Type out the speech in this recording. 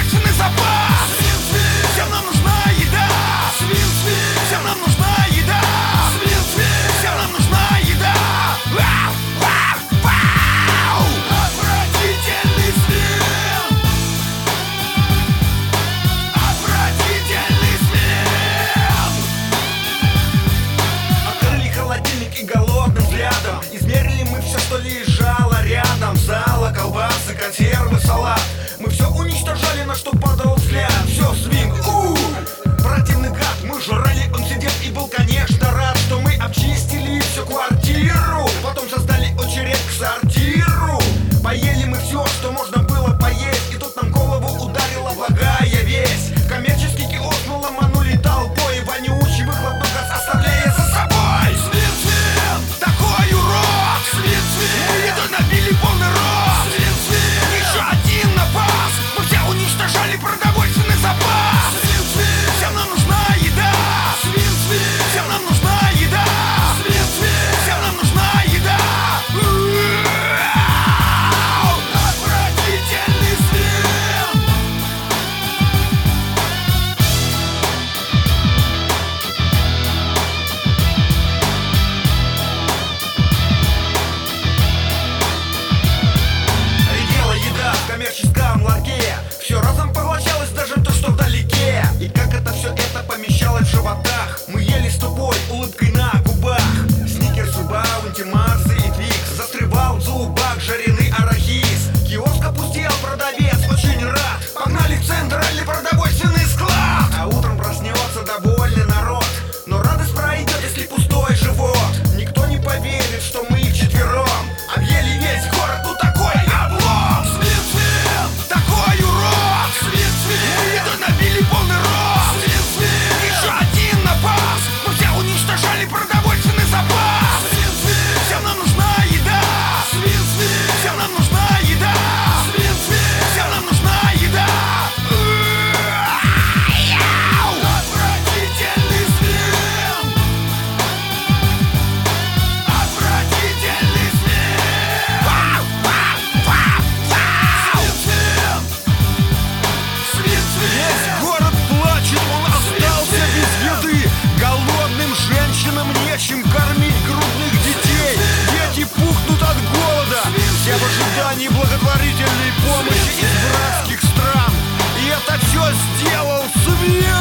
продовольственный запас. Всем нам нужна еда. Всем нам нужна еда. Всем нам нужна еда. Отвратительный смех. Отвратительный смех. Открыли холодильник и голодным взглядом измерили мы все, что лежало рядом. Сало, колбасы, консервы, салат. Мы все уничтожали, на что падал взгляд. Все, свинг, противный гад. Мы жрали, он сидел и был, конечно, рад, что мы обчистили всю квартиру. Потом создали очередь к сортиру. Поели мы все, что можно было поесть. И тут нам голову ударила благая весть. Коммерческий киоск мы ломанули толпой. Вонючий выхлопной газ оставляя за собой. Свин, такой урод. Мы едой набили полный рот. Еще один напас. Мы все уничтожали продовольственный запас. Всем нам нужна еда. Всем нам нужна еда. Всем нам нужна еда. Отвратительный свин. Редела еда в коммерческом ларьке. Все разом поглощалось, даже то, что вдалеке. И как это все это помещалось в животах. Мы ели с тупой улыбкой на губах. Сникерсы, баунти, марсы и твикс. Застревал в зубах жареный арахис. Киоск опустел, продавец очень рад. Погнали в центральный продовольственный склад. А утром проснется довольный народ. Но радость пройдет, если пустой живот. Никто не поверит, что мы вчетвером объели весь город, ну такой облом. Свин, такой урод. Мы едой набили полный рот. Еще один напас. Мы все уничтожали продовольственный запас. Всем нам нужна еда. Всем нам нужна еда. Всем нам нужна еда. Отвратительный свин. Отвратительный свин. Весь город плачет, он остался без еды. Голодным женщинам нечем кормить грудных детей. Дети пухнут от голода. Все в ожидании благотворительной помощи из братских стран. И это все сделал свин.